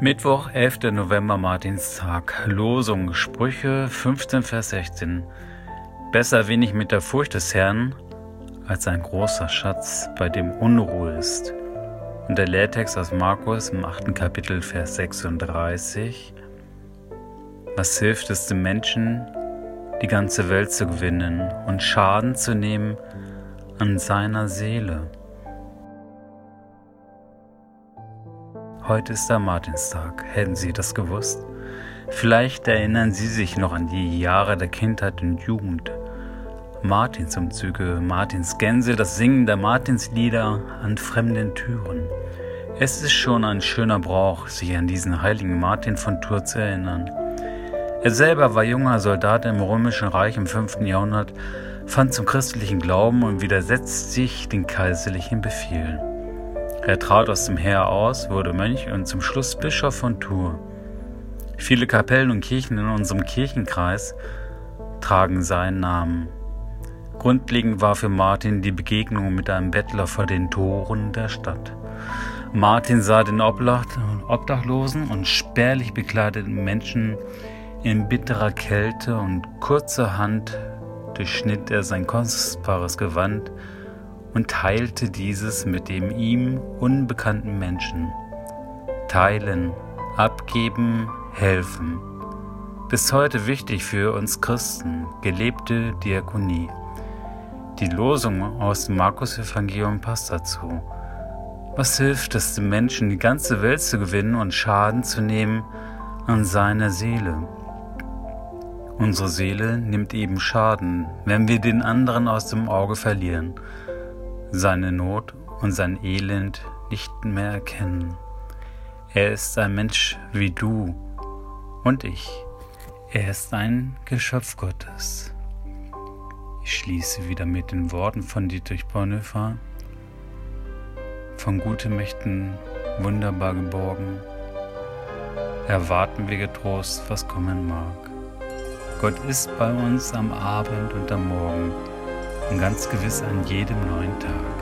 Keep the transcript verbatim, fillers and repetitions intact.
Mittwoch, elfter November, Martinstag. Losung, Sprüche fünfzehn, Vers sechzehn. Besser wenig mit der Furcht des Herrn, als ein großer Schatz, bei dem Unruhe ist. Und der Lehrtext aus Markus im achten Kapitel, Vers sechsunddreißig. Was hilft es dem Menschen, die ganze Welt zu gewinnen und Schaden zu nehmen an seiner Seele? Heute ist der Martinstag. Hätten Sie das gewusst? Vielleicht erinnern Sie sich noch an die Jahre der Kindheit und Jugend. Martinsumzüge, Martinsgänse, das Singen der Martinslieder an fremden Türen. Es ist schon ein schöner Brauch, sich an diesen heiligen Martin von Tours zu erinnern. Er selber war junger Soldat im Römischen Reich im fünften Jahrhundert, fand zum christlichen Glauben und widersetzt sich den kaiserlichen Befehlen. Er trat aus dem Heer aus, wurde Mönch und zum Schluss Bischof von Tours. Viele Kapellen und Kirchen in unserem Kirchenkreis tragen seinen Namen. Grundlegend war für Martin die Begegnung mit einem Bettler vor den Toren der Stadt. Martin sah den Obdachlosen und spärlich bekleideten Menschen in bitterer Kälte und kurzerhand durchschnitt er sein kostbares Gewand und teilte dieses mit dem ihm unbekannten Menschen. Teilen, abgeben, helfen. Bis heute wichtig für uns Christen, gelebte Diakonie. Die Losung aus dem Markus-Evangelium passt dazu. Was hilft es dem Menschen, die ganze Welt zu gewinnen und Schaden zu nehmen an seiner Seele? Unsere Seele nimmt eben Schaden, wenn wir den anderen aus dem Auge verlieren, seine Not und sein Elend nicht mehr erkennen. Er ist ein Mensch wie du und ich. Er ist ein Geschöpf Gottes. Ich schließe wieder mit den Worten von Dietrich Bonhoeffer: Von guten Mächten wunderbar geborgen, erwarten wir getrost, was kommen mag. Gott ist bei uns am Abend und am Morgen und ganz gewiss an jedem neuen Tag.